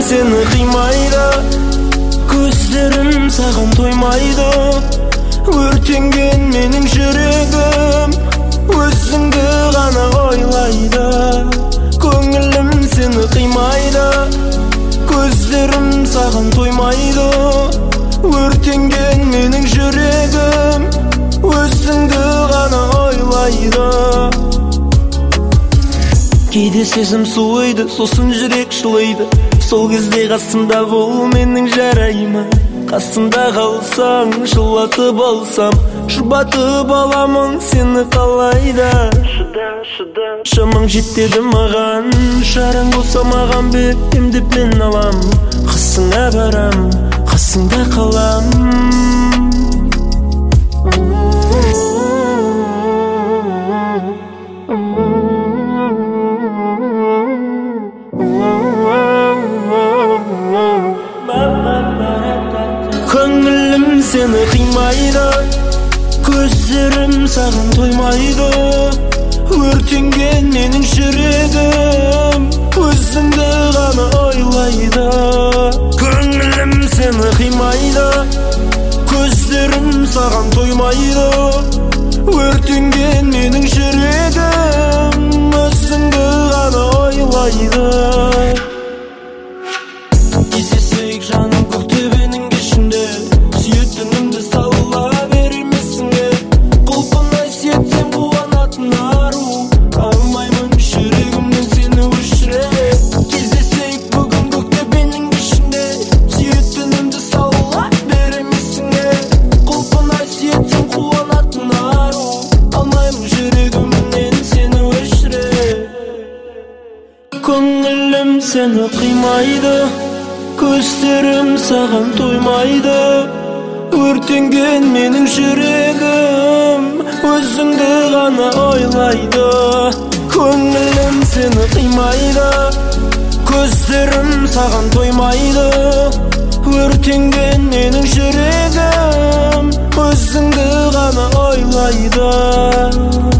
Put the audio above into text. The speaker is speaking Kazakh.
seni kıymайды, gözlerim sağan toymaydı. Өртенген менің жүрегім өзіңді ғана ойлайды. Көңілім сені қимайды, көздерім саған тоймайды. Өртенген менің жүрегім өзіңді ғана ойлайды. Кейде сезім суиды, сосын жүрек жылайды. Сол кезде қасымда бол, менің жарайма. Қасымда қалсаң, жылатып алсам, жұбатып аламын сені қалайда. Шамаң жетеді маған, шараң болса маған бер, емдеп мен алам. Қасыңа барам, қасыңда қалам. Көңілім сені қимайды, көздерім саған тоймайды. Өртенген менің жүрегім өзіңді ғана ойлайды. Көңілім сені қимайды, көздерім саған тоймайды. Өртенген менің жүрегім өзіңді ғана ойлайды. Кездесейік жаным көктөбенің кешінде, сүйетінімді салла бермесіңе. Құлпынай сетсем қуанатын ару, алмаймын жүрегімнен сені өшіре. Кездесейік бүгін көктөбенің кешінде, сүйетінімді салла бермесіңе. Құлпынай сетсем қуанатын ару, алмаймын жүрегімнен сені өшіре. Көңілім сені қимайды, көздерім саған тоймайды. Өртенген менің жүрегім өзіңді ғана ойлайды. Көңілім сені қимайды, көздерім саған тоймайды. Өртенген менің жүрегім өзіңді ғана ойлайды.